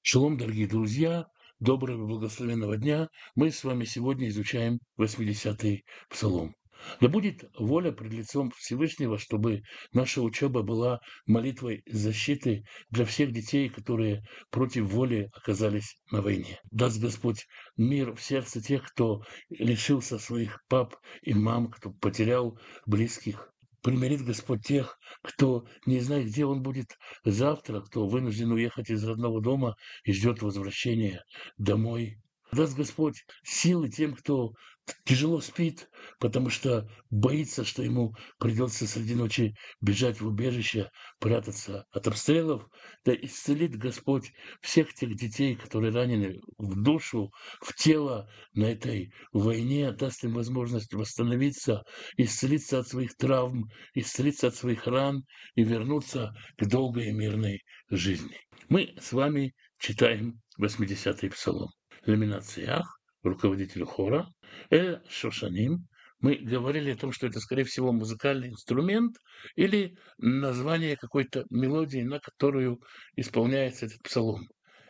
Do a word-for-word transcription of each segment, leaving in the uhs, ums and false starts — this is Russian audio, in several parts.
Шалом, дорогие друзья! Доброго и благословенного дня! Мы с вами сегодня изучаем восьмидесятый Псалом. Да будет воля пред лицом Всевышнего, чтобы наша учеба была молитвой защиты для всех детей, которые против воли оказались на войне. Даст Господь мир в сердце тех, кто лишился своих пап и мам, кто потерял близких. Примирит Господь тех, кто не знает, где он будет завтра, кто вынужден уехать из родного дома и ждет возвращения домой. Даст Господь силы тем, кто тяжело спит, потому что боится, что ему придется среди ночи бежать в убежище, прятаться от обстрелов. Да исцелит Господь всех тех детей, которые ранены в душу, в тело на этой войне, даст им возможность восстановиться, исцелиться от своих травм, исцелиться от своих ран и вернуться к долгой и мирной жизни. Мы с вами читаем восьмидесятый Псалом. Ламинациях, руководителю хора, Эль Шошаним. Мы говорили о том, что это, скорее всего, музыкальный инструмент или название какой-то мелодии, на которую исполняется этот псалом.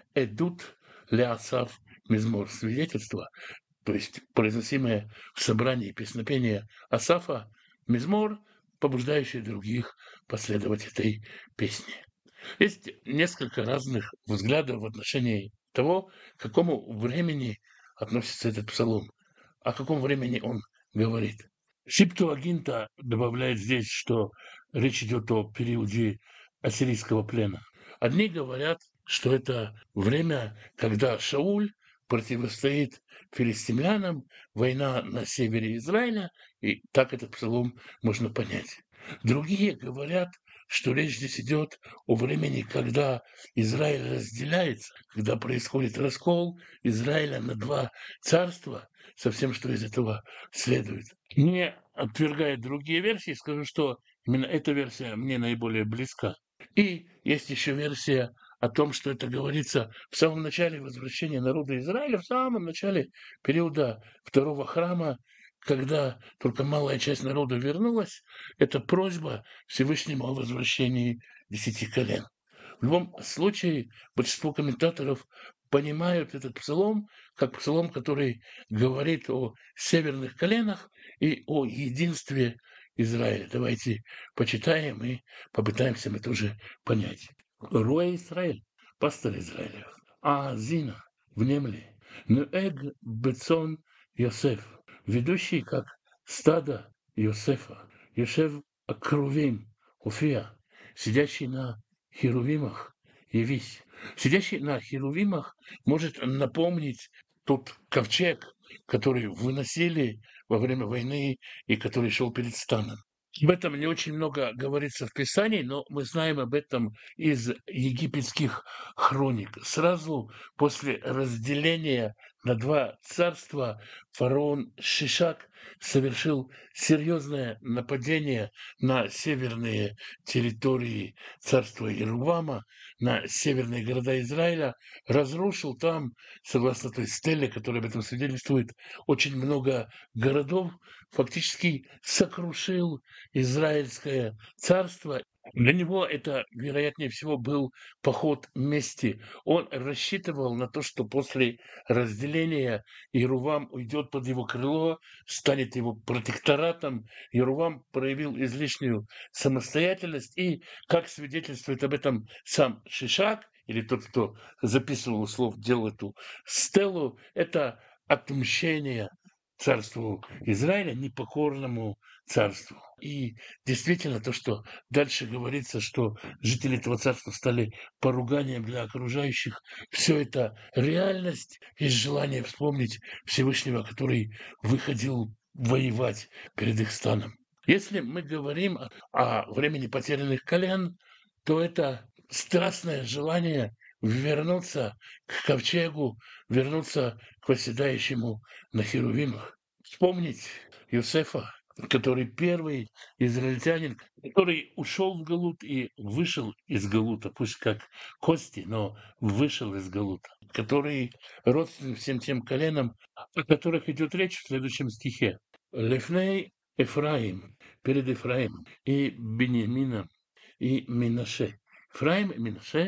Эдут лясав мизмор, свидетельство, то есть произносимое в собрании песнопения Асафа, мизмор, побуждающий других последовать этой песне. Есть несколько разных взглядов в отношении того, к какому времени относится этот псалом, о каком времени он говорит. Септуагинта добавляет здесь, что речь идет о периоде ассирийского плена. Одни говорят, что это время, когда Шауль противостоит филистимлянам, война на севере Израиля, и так этот псалом можно понять. Другие говорят, что речь здесь идет о времени, когда Израиль разделяется, когда происходит раскол Израиля на два царства, со всем, что из этого следует. Не отвергая другие версии, скажу, что именно эта версия мне наиболее близка. И есть еще версия о том, что это говорится в самом начале возвращения народа Израиля, в самом начале периода второго храма, когда только малая часть народа вернулась, это просьба Всевышнему о возвращении десяти колен. В любом случае, большинство комментаторов понимают этот псалом как псалом, который говорит о северных коленах и о единстве Израиля. Давайте почитаем и попытаемся мы тоже понять. Руэ Израиль, пастор Израиля, а Зина, внемли, Нуэг Бецон Йосеф, ведущий как стадо Йосефа, Йошев Акрувим, Уфия, сидящий на херувимах, явись. Сидящий на херувимах может напомнить тот ковчег, который выносили во время войны и который шел перед станом. Об этом не очень много говорится в Писании, но мы знаем об этом из египетских хроник. Сразу после разделения на два царства фараон Шишак совершил серьезное нападение на северные территории царства Иерувама, на северные города Израиля, разрушил там, согласно той стеле, которая об этом свидетельствует, очень много городов, фактически сокрушил Израильское царство. Для него это, вероятнее всего, был поход мести. Он рассчитывал на то, что после разделения Иерувам уйдет под его крыло, станет его протекторатом. Иерувам проявил излишнюю самостоятельность, и, как свидетельствует об этом сам Шишак, или тот, кто записывал слов, делал эту стелу, это отмщение царству Израиля, непокорному царству. И действительно, то, что дальше говорится, что жители этого царства стали поруганием для окружающих, все это реальность и желание вспомнить Всевышнего, который выходил воевать перед их станом. Если мы говорим о времени потерянных колен, то это страстное желание вернуться к ковчегу, вернуться к восседающему на херувимах. Вспомнить Иосифа, который первый израильтянин, который ушел в Галут и вышел из Галута, пусть как кости, но вышел из Галута, который родственен всем тем коленам, о которых идет речь в следующем стихе. Лефней Эфраим, перед Эфраимом, и Бениамином, и Минаше. Эфраим и Минаше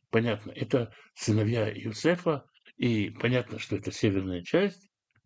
понятно, это сыновья Иосифа, и понятно, что это северная часть.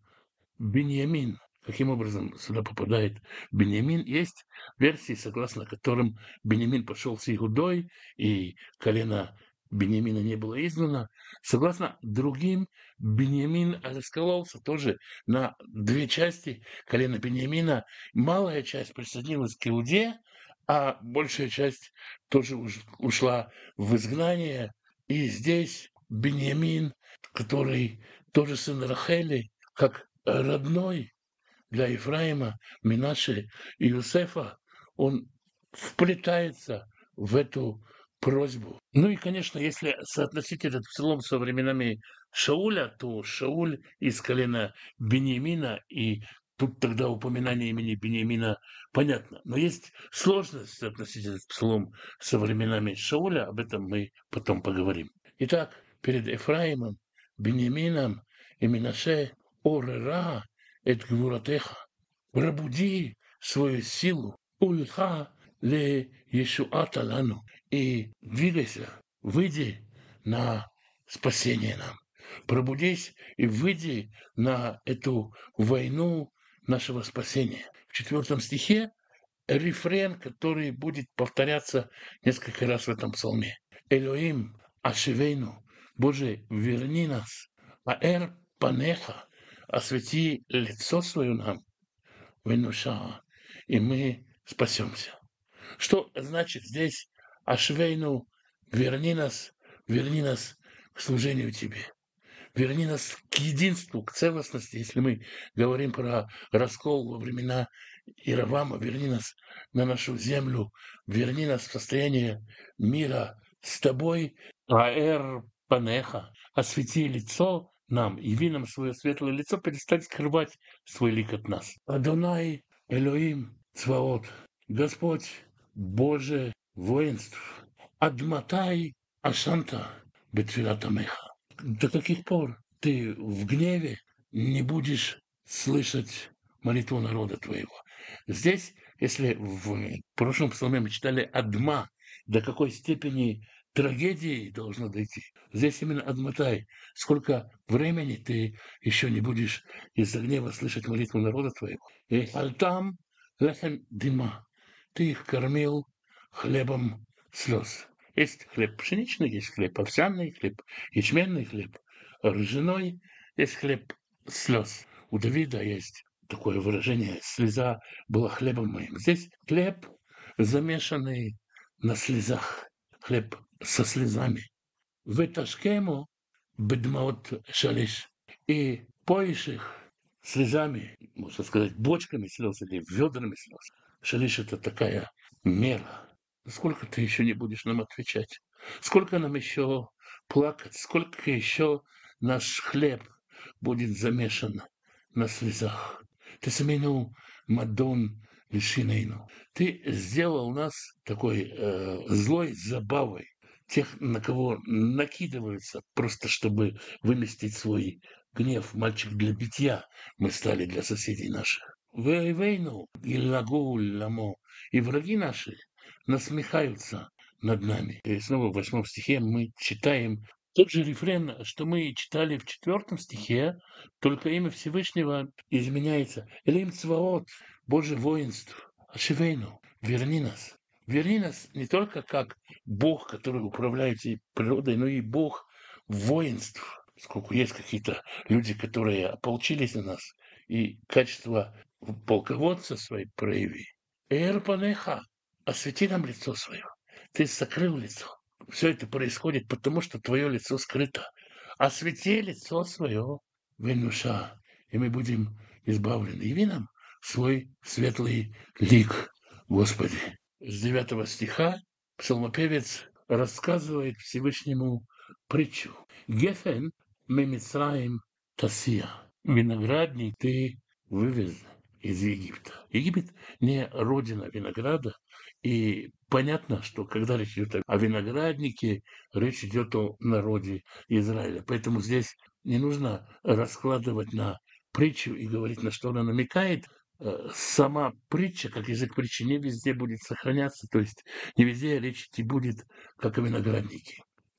Беньямин. Каким образом сюда попадает Беньямин? Есть версии, согласно которым Беньямин пошел с Иудой, и колено Беньямина не было изгнано. Согласно другим, Беньямин раскололся тоже на две части. Колено Беньямина, малая часть присоединилась к Иуде, а большая часть тоже уж ушла в изгнание. И здесь Беньямин, который тоже сын Рахели, как родной для Ефраима, Минаше и Иосифа, он вплетается в эту просьбу. Ну и, конечно, если соотносить этот псалом со временами Шауля, то Шауль из колена Беньямина, и тут тогда упоминание имени Беньямина понятно. Но есть сложность соотносить этот псалом со временами Шауля, об этом мы потом поговорим. Итак, перед Ефраимом, Беньямином и Минаше Орера эт гвуратеха. Пробуди свою силу. Ульха ле Ешуата лану. И двигайся, выйди на спасение нам. Пробудись и выйди на эту войну нашего спасения. В четвертом стихе рефрен, который будет повторяться несколько раз в этом псалме. Элоим ашивейну. Боже, верни нас. Аэр панеха. Освети лицо свое нам, венуша, и мы спасемся. Что значит здесь Ашвейну, верни нас, верни нас к служению Тебе. Верни нас к единству, к целостности. Если мы говорим про раскол во времена Иеравама, верни нас на нашу землю, верни нас в состояние мира с Тобой. Аэр панеха, освети лицо нам, яви нам свое светлое лицо, перестань скрывать свой лик от нас. Адонай Элоим Цваот, Господь, Боже воинств, Адматай Ашанта Бетфилатамеха. До каких пор ты в гневе не будешь слышать молитву народа твоего? Здесь, если в прошлом псалме мы читали «Адма», до какой степени трагедии должно дойти. Здесь именно «Адматай». Сколько времени ты еще не будешь из-за гнева слышать молитву народа твоего? И «Альтам лехем дима». Ты их кормил хлебом слез. Есть хлеб пшеничный, есть хлеб овсяный, хлеб ячменный, хлеб ржаной, есть хлеб слез. У Давида есть такое выражение «слеза была хлебом моим». Здесь хлеб, замешанный на слезах, хлеб со слезами. «Веташкему бедмаот шалиш». И поишь их слезами, можно сказать, бочками слез или ведрами слез. Шалиш – это такая мера. Сколько ты еще не будешь нам отвечать? Сколько нам еще плакать? Сколько еще наш хлеб будет замешан на слезах? Ты самину мадон лишинейну. Ты сделал нас такой э, злой забавой. Тех, на кого накидываются, просто чтобы выместить свой гнев. Мальчик для битья мы стали для соседей наших. Вейну и лагу ламо. И враги наши насмехаются над нами. И снова в восьмом стихе мы читаем тот же рефрен, что мы читали в четвертом стихе, только имя Всевышнего изменяется. Элим Цваот, Боже воинств, Ашивейну, верни нас. Верни нас не только как Бог, который управляет всей природой, но и Бог воинств. Сколько есть какие-то люди, которые ополчились на нас, и качество полководца своей прояви. Эрпанеха, освети нам лицо свое. Ты сокрыл лицо. Все это происходит потому, что твое лицо скрыто. Освети лицо свое, венуша, и мы будем избавлены. Яви нам свой светлый лик, Господи. С девятого стиха псалмопевец рассказывает Всевышнему притчу. Гефен мемицраим тасия. Виноградник ты вывез из Египта. Египет не родина винограда, и понятно, что когда речь идет о винограднике, речь идет о народе Израиля. Поэтому здесь не нужно раскладывать на притчу и говорить, на что она намекает. Сама притча, как язык притчи, не везде будет сохраняться, то есть не везде речь идти будет, как о винограднике.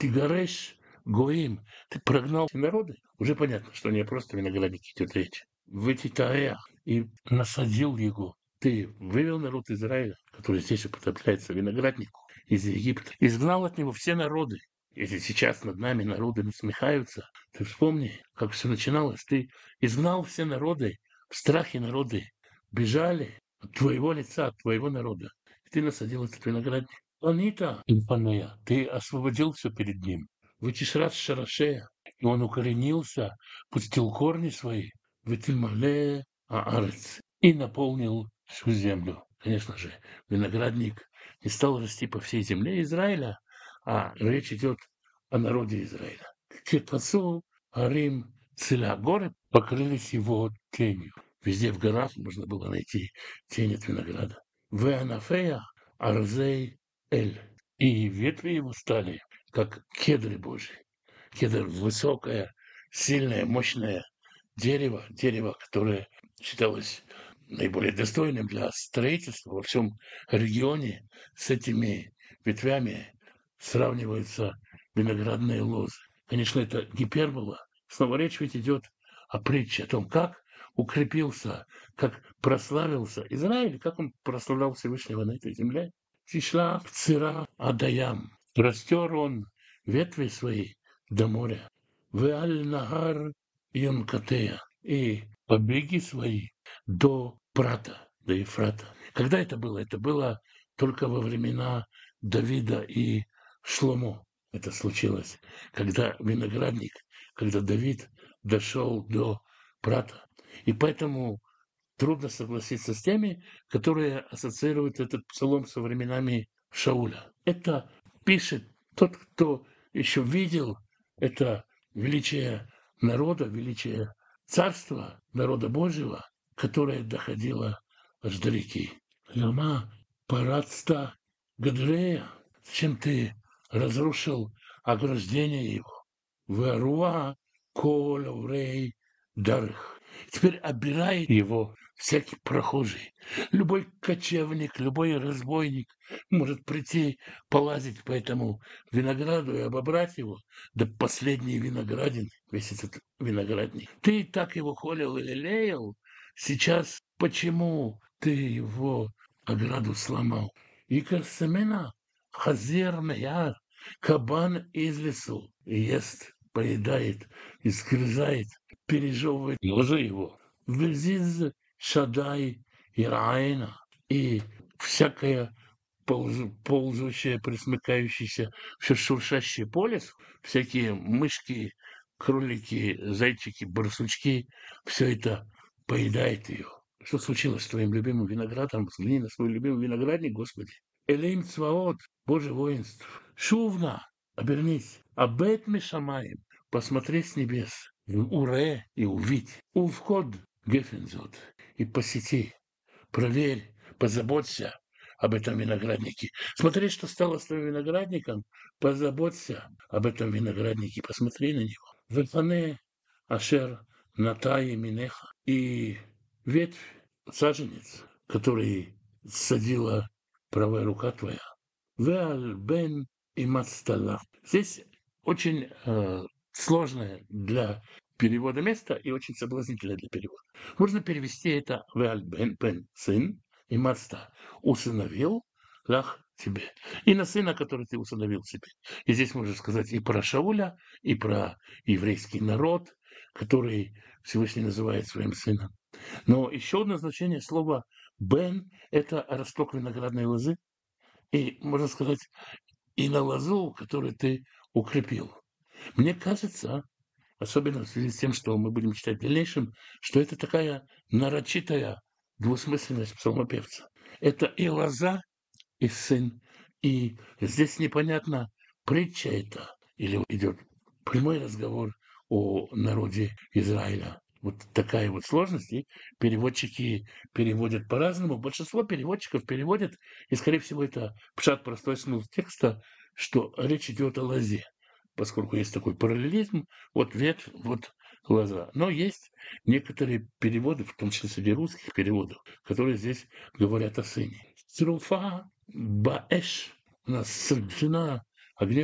Тигареш Гоим, ты прогнал народы. Уже понятно, что не просто виноградники идет речь. В эти тая и насадил его. Ты вывел народ Израиля, который здесь употребляется винограднику, из Египта. Изгнал от него все народы. Если сейчас над нами народы насмехаются, ты вспомни, как все начиналось. Ты изгнал все народы, в страхе народы бежали от твоего лица, от твоего народа. И ты насадил этот виноградник. Анита, Инфанея, ты освободился перед ним. Вытишрат Шарашея, и он укоренился, пустил корни свои, Витимале Аарец, и наполнил всю землю. Конечно же, виноградник не стал расти по всей земле Израиля, а речь идет о народе Израиля. Кирпасу, Арим, Циля, горы покрылись его тенью. Везде в горах можно было найти тень от винограда. Веанафея, Арзей, Эль. И ветви его стали, как кедры Божьи. Кедр – высокое, сильное, мощное дерево, дерево, которое считалось наиболее достойным для строительства во всем регионе. С этими ветвями сравниваются виноградные лозы. Конечно, это гипербола. Снова речь ведь идет о притче, о том, как укрепился, как прославился Израиль, как он прославлял Всевышнего на этой земле. Тишла цира адаям. Растер он ветви свои до моря. Веаль нагар Йонкатея. И побеги свои до Прата, до Ефрата. Когда это было? Это было только во времена Давида и Шломо. Это случилось, когда виноградник, когда Давид дошел до Прата. И поэтому трудно согласиться с теми, которые ассоциируют этот псалом со временами Шауля. Это пишет тот, кто еще видел это величие народа, величие царства народа Божьего, которое доходило аж до реки. Лама парадста Гадрея, зачем ты разрушил ограждение его? Веруа коловрей дарых. Теперь обирает его всякий прохожий. Любой кочевник, любой разбойник может прийти, полазить по этому винограду и обобрать его до последней виноградины, весь этот виноградник. Ты так его холил и лелеял, сейчас почему ты его ограду сломал? Икар семена, хазер меяр, кабан из лесу ест, поедает, искрезает, пережевывает лозы его. Везиз шадай и раина, и всякое ползу, ползущее, присмыкающееся, все шуршащее по лесу, всякие мышки, кролики, зайчики, барсучки, все это поедает ее. Что случилось с твоим любимым виноградом? Взгляни на свой любимый виноградник, Господи. Элейм Цваот, Боже воинств. Шувна, обернись. Абет Мишамаем, посмотри с небес. В Уре и увидь. У вход Гефензот. И посети. Проверь, позаботься об этом винограднике. Смотри, что стало с твоим виноградником. Позаботься об этом винограднике. Посмотри на него. Вефане Ашер Натаи Минеха. И ветвь, саженец, который садила правая рука твоя. Веаль бен и мацтала. Здесь очень э, сложное для перевода место и очень соблазнительное для перевода. Можно перевести это Веаль бен, бен, сын, и мацта, усыновил лах тебе. И на сына, который ты усыновил себе. И здесь можно сказать и про Шауля, и про еврейский народ, который Всевышний называет своим сыном. Но еще одно значение слова «бен» – это росток виноградной лозы. И, можно сказать, и на лозу, которую ты укрепил. Мне кажется, особенно в связи с тем, что мы будем читать в дальнейшем, что это такая нарочитая двусмысленность псалмопевца. Это и лоза, и сын. И здесь непонятно, притча это или идет прямой разговор о народе Израиля. Вот такая вот сложность, и переводчики переводят по-разному. Большинство переводчиков переводят, и, скорее всего, это пшат, простой смысл текста, что речь идет о лозе, поскольку есть такой параллелизм, вот ветвь, вот лоза. Но есть некоторые переводы, в том числе среди русских переводов, которые здесь говорят о сыне. Цруфа баэш, у нас сожжена огнем,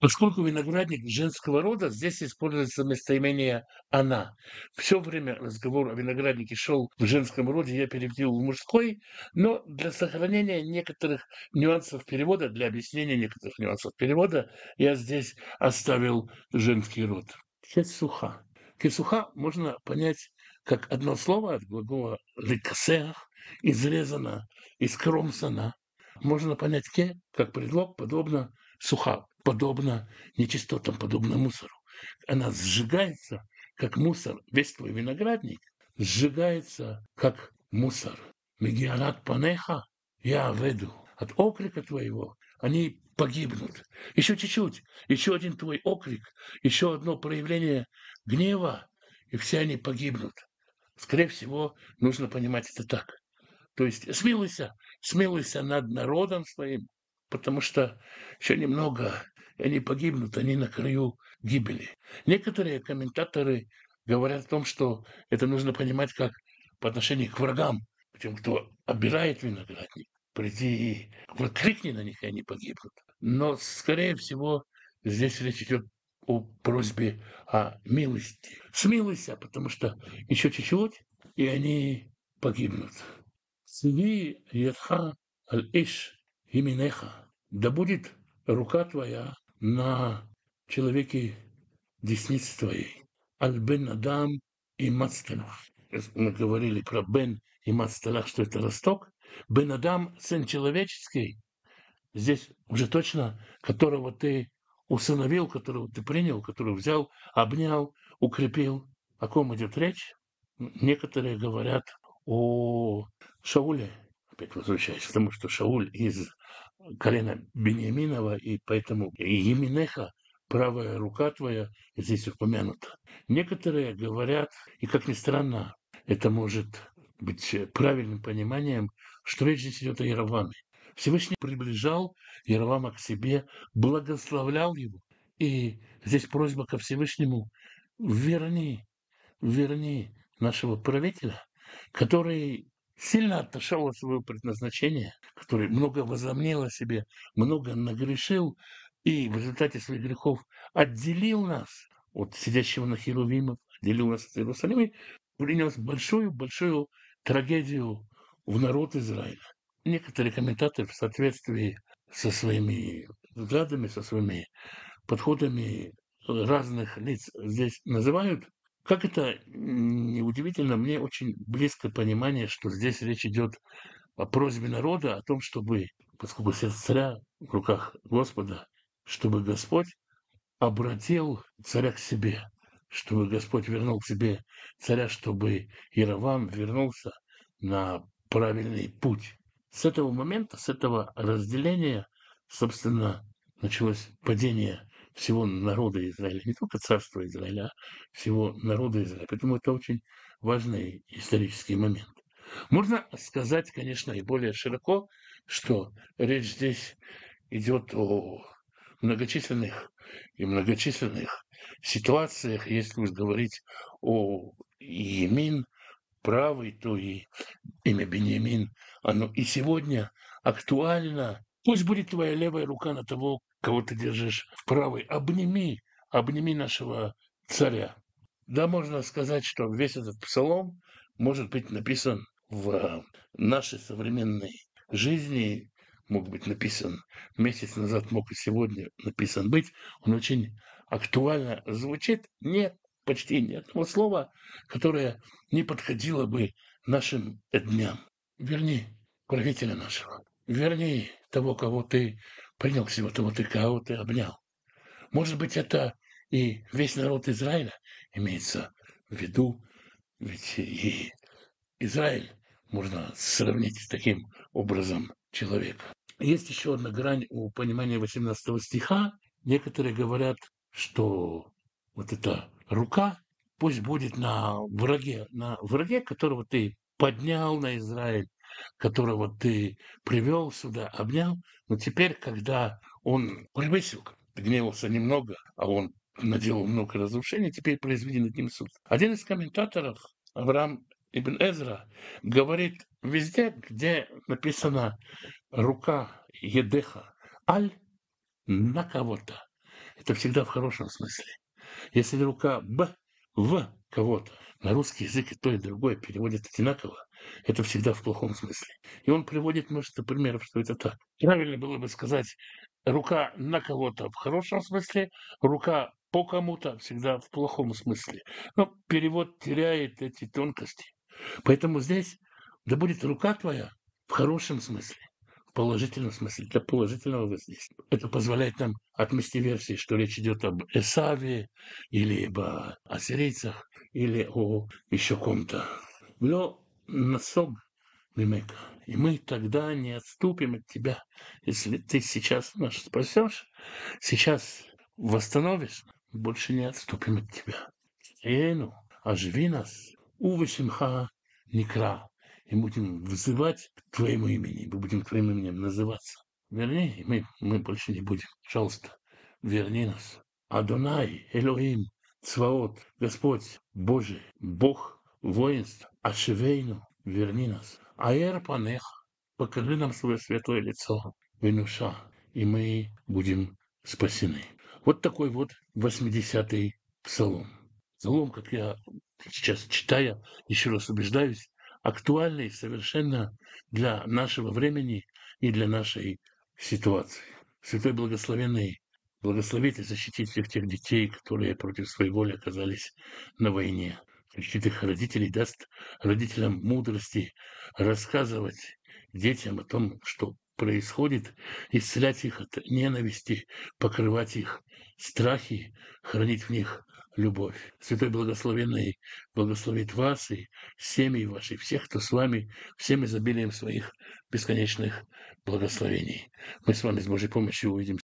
Поскольку виноградник женского рода, здесь используется местоимение «она». Все время разговор о винограднике шел в женском роде, я перевел в мужской, но для сохранения некоторых нюансов перевода, для объяснения некоторых нюансов перевода, я здесь оставил женский род. Кесуха. Кесуха можно понять как одно слово от глагола «ликасеах», изрезано, искромсано. Можно понять «ке» как предлог, подобно суха, подобно нечистотам, подобно мусору. Она сжигается, как мусор. Весь твой виноградник сжигается, как мусор. Мегиарат панеха я веду. От окрика твоего они погибнут. Еще чуть-чуть, еще один твой окрик, еще одно проявление гнева, и все они погибнут. Скорее всего, нужно понимать это так. То есть смилуйся, смилуйся над народом своим, потому что еще немного, и они погибнут, они на краю гибели. Некоторые комментаторы говорят о том, что это нужно понимать как по отношению к врагам, к тем, кто обирает виноградник. Приди и вот крикни на них, и они погибнут. Но, скорее всего, здесь речь идет о просьбе о милости. Смилуйся, потому что еще чуть-чуть, и они погибнут. Сиви ядха аль-иш именеха. Да будет рука твоя на человеке десницы твоей. Аль-бен Адам и Мацталах. Мы говорили про Бен и Мацталах, что это росток. Бен Адам, сын человеческий, здесь уже точно, которого ты усыновил, которого ты принял, которого взял, обнял, укрепил. О ком идет речь? Некоторые говорят о Шауле, опять возвращаясь к тому, что Шауль из колена Бениаминова, и поэтому и Еминеха, правая рука твоя, здесь упомянута. Некоторые говорят, и как ни странно, это может быть правильным пониманием, что речь здесь идет о Яроваме. Всевышний приближал Яровама к себе, благословлял его. И здесь просьба ко Всевышнему: верни, верни нашего правителя, который сильно отошел от своего предназначения, который много возомнил о себе, много нагрешил, и в результате своих грехов отделил нас от сидящего на Херувимах, отделил нас от Иерусалима, принес большую-большую трагедию в народ Израиля. Некоторые комментаторы в соответствии со своими взглядами, со своими подходами разных лиц здесь называют. Как это неудивительно, мне очень близко понимание, что здесь речь идет о просьбе народа, о том, чтобы, поскольку сердце царя в руках Господа, чтобы Господь обратил царя к себе, чтобы Господь вернул к себе царя, чтобы Иеровам вернулся на правильный путь. С этого момента, с этого разделения, собственно, началось падение всего народа Израиля, не только царства Израиля, а всего народа Израиля. Поэтому это очень важный исторический момент. Можно сказать, конечно, и более широко, что речь здесь идет о многочисленных и многочисленных ситуациях. Если уж говорить о Емин, правый, то и имя Беньямин, оно и сегодня актуально. Пусть будет твоя левая рука на того, кого ты держишь в правой. Обними, обними нашего царя. Да, можно сказать, что весь этот псалом может быть написан в нашей современной жизни, мог быть написан месяц назад, мог и сегодня написан быть. Он очень актуально звучит. Нет, почти ни одного слова, которое не подходило бы нашим дням. Верни правителя нашего. Верни того, кого ты принял к себе, того, ты, кого ты обнял. Может быть, это и весь народ Израиля имеется в виду, ведь и Израиль можно сравнить с таким образом человека. Есть еще одна грань у понимания восемнадцатого стиха. Некоторые говорят, что вот эта рука пусть будет на враге, на враге, которого ты поднял на Израиль, которого ты привел сюда, обнял. Но теперь, когда он превысил, гневался немного, а он наделал много разрушений, теперь произведи над ним суд. Один из комментаторов, Авраам ибн Эзра, говорит, везде, где написано рука Едеха, аль на кого-то. это всегда в хорошем смысле. Если рука «б» в кого-то, на русский язык и то, и другое переводят одинаково, это всегда в плохом смысле. И он приводит множество примеров, что это так. Правильно было бы сказать рука на кого-то в хорошем смысле, рука по кому-то всегда в плохом смысле. Но перевод теряет эти тонкости. Поэтому здесь да будет рука твоя в хорошем смысле, в положительном смысле, для положительного воздействия. Это позволяет нам отмести версии, что речь идет об Эсаве, или об ассирийцах, или о еще ком-то. Но насог мимека. И мы тогда не отступим от тебя. Если ты сейчас нас спасешь, сейчас восстановишь, больше не отступим от тебя. Эйну, оживи нас, увышимха некра. И будем вызывать к твоему имени, мы будем твоим именем называться. Верни, и мы, мы больше не будем. Пожалуйста, верни нас. Адонай, Элоим, Цваот, Господь, Божий, Бог, воинств, Ашевейну, верни нас. Аэр панех, покажи нам свое святое лицо, Венуша, и мы будем спасены. Вот такой вот восьмидесятый псалом. Псалом, как я сейчас читая, еще раз убеждаюсь, актуальный совершенно для нашего времени и для нашей ситуации. Святой Благословенный благословит и защитит всех тех детей, которые против своей воли оказались на войне. Защитит их родителей, даст родителям мудрости рассказывать детям о том, что происходит, исцелять их от ненависти, покрывать их страхи, хранить в них любовь. Святой Благословенный благословит вас и семьи ваши, всех, кто с вами, всем изобилием своих бесконечных благословений. Мы с вами с Божьей помощью увидимся.